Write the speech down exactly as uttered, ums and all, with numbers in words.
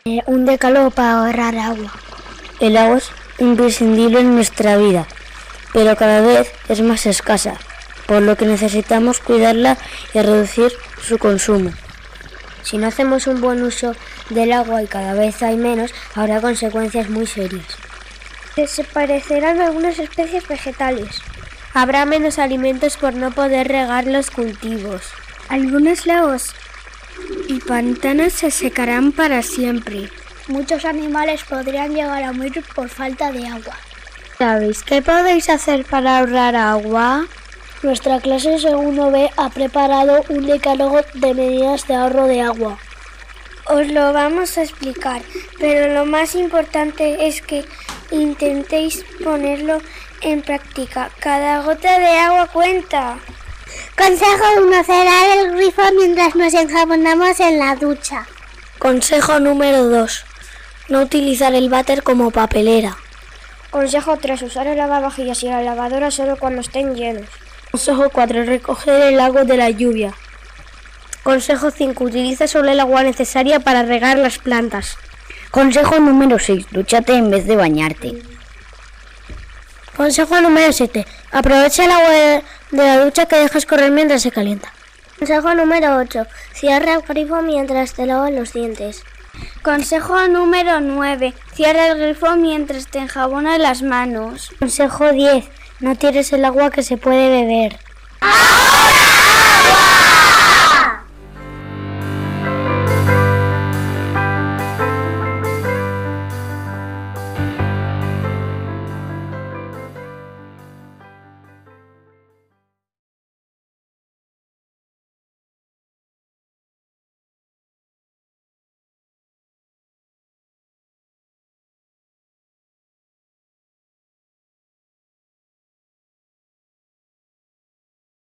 Eh, un decálogo para ahorrar agua. El agua es imprescindible en nuestra vida, pero cada vez es más escasa, por lo que necesitamos cuidarla y reducir su consumo. Si no hacemos un buen uso del agua y cada vez hay menos, habrá consecuencias muy serias. Desaparecerán algunas especies vegetales. Habrá menos alimentos por no poder regar los cultivos. Algunos lagos y pantanos se secarán para siempre. Muchos animales podrían llegar a morir por falta de agua. ¿Sabéis qué podéis hacer para ahorrar agua? Nuestra clase segundo B ha preparado un decálogo de medidas de ahorro de agua. Os lo vamos a explicar, pero lo más importante es que intentéis ponerlo en práctica. Cada gota de agua cuenta. Consejo uno. Cerrar el grifo mientras nos enjabonamos en la ducha. Consejo número dos. No utilizar el váter como papelera. Consejo tres. Usar el lavavajillas y la lavadora solo cuando estén llenos. Consejo cuatro. Recoger el agua de la lluvia. Consejo cinco. Utiliza solo el agua necesaria para regar las plantas. Consejo número seis. Dúchate en vez de bañarte. Consejo número siete. Aprovecha el agua de, de la ducha que dejas correr mientras se calienta. Consejo número ocho. Cierra el grifo mientras te lavas los dientes. Consejo número nueve. Cierra el grifo mientras te enjabonas las manos. Consejo diez. No tires el agua que se puede beber. ¡Ahora!